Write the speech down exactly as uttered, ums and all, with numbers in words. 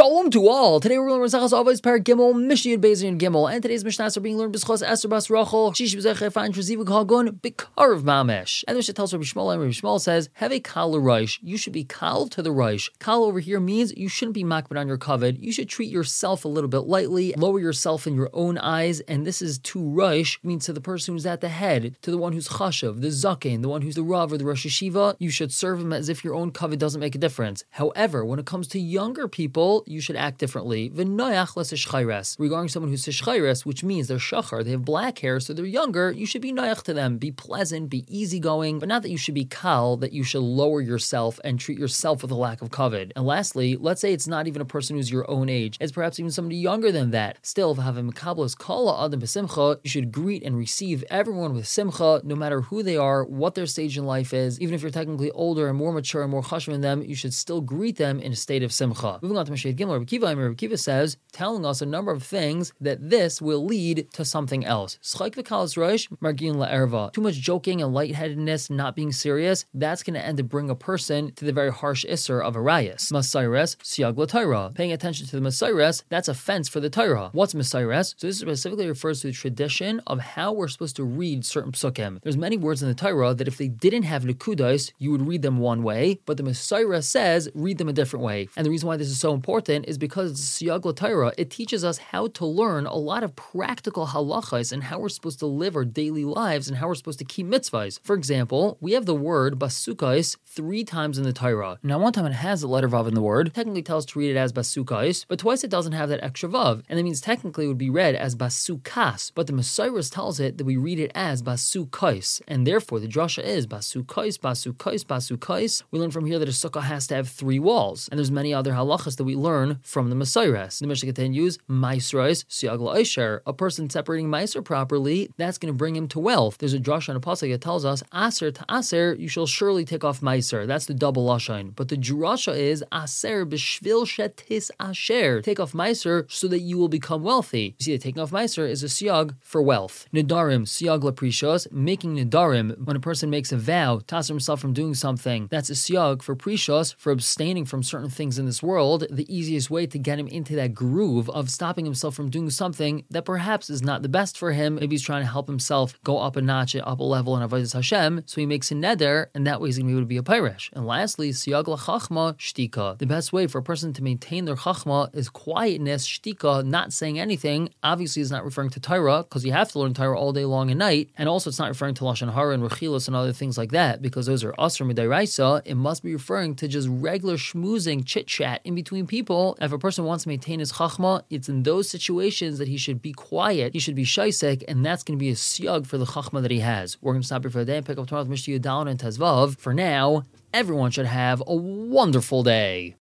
Shalom to all. Today we're learning Masechas Avos Perek Gimel, Mishnah Yud Beis and Gimel, and today's Mishnahs are being learned b'schos Esther Bas Rachel, Shish B'zech Efain Shezivuk Hagun B'Karav Mamesh. And the Mishnah tells Rabbi Shmuel, and Rabbi Shmuel says, "Have a kal l'rosh. You should be kal to the rosh. Kal over here means you shouldn't be makbid on your kavod. You should treat yourself a little bit lightly, lower yourself in your own eyes. And this is to rosh means to the person who's at the head, to the one who's chashav, the zaken, the one who's the rav or the rosh yeshiva. You should serve him as if your own kavod doesn't make a difference. However, when it comes to younger people, you should act differently. V'noyach l'sishchayres. Regarding someone who's sishchayres, which means they're shachar, they have black hair, so they're younger, you should be noyach to them. Be pleasant, be easygoing, but not that you should be kal, that you should lower yourself and treat yourself with a lack of kavod. And lastly, let's say it's not even a person who's your own age. It's perhaps even somebody younger than that. Still, v'havim mekablos kala adam b'simcha, you should greet and receive everyone with simcha, no matter who they are, what their stage in life is. Even if you're technically older and more mature and more chashuv than them, you should still greet them in a state of simcha. Moving on to Mashiach Gimel, Rabbi Kiva, Rabbi Kiva says, telling us a number of things that this will lead to something else. Schayk v'kalas rosh, margin la'erva. Too much joking and lightheadedness, not being serious, that's going to end up bring a person to the very harsh isser of a rayas. Masayres, siag l'Torah. Paying attention to the Masayres, that's offense for the Torah. What's Masayres? So this specifically refers to the tradition of how we're supposed to read certain psukim. There's many words in the Torah that if they didn't have nekudos, you would read them one way, but the Masayres says read them a different way. And the reason why this is so important is because it's Siyag L'Torah. It teaches us how to learn a lot of practical halachas and how we're supposed to live our daily lives and how we're supposed to keep mitzvahs. For example, we have the word basukais three times in the Torah. Now, one time it has the letter vav in the word, technically tells us to read it as basukais, but twice it doesn't have that extra vav, and that means technically it would be read as basukas, but the Messiah tells it that we read it as basukais, and therefore the drasha is basukais, basukais, basukais. We learn from here that a sukkah has to have three walls, and there's many other halachas that we learn from the Messiah. The Mishnah continues, Maisrais, Siag L'Aisher. A person separating Meiser properly, that's going to bring him to wealth. There's a drasha and a pasuk that tells us, Aser to Aser, you shall surely take off Meiser. That's the double lashon. But the drasha is, Aser b'shvil shetis asher. Take off Meiser so that you will become wealthy. You see, that taking off Meiser is a siag for wealth. Nidarim, Siag L'Prishos, making Nidarim, when a person makes a vow, to ask himself from doing something, that's a siag for Prishos, for abstaining from certain things in this world. The easiest way to get him into that groove of stopping himself from doing something that perhaps is not the best for him. Maybe he's trying to help himself go up a notch, up a level in Avodas Hashem, so he makes a neder, and that way he's going to be able to be a pirish. And lastly, Siyag L'Chachma, Shtika. The best way for a person to maintain their Chachma is quietness, Shtika, not saying anything. Obviously, it's not referring to Torah, because you have to learn Torah all day long and night, and also it's not referring to Lashon Hara and Rechilas and other things like that, because those are Asr Midairaisa. It must be referring to just regular schmoozing, chit-chat in between people. If a person wants to maintain his chachma, it's in those situations that he should be quiet, he should be shaisek, and that's going to be a siyag for the chachma that he has. We're going to stop here for the day and pick up tomorrow with Mishnah Yudalon and Tezvav. For now, everyone should have a wonderful day.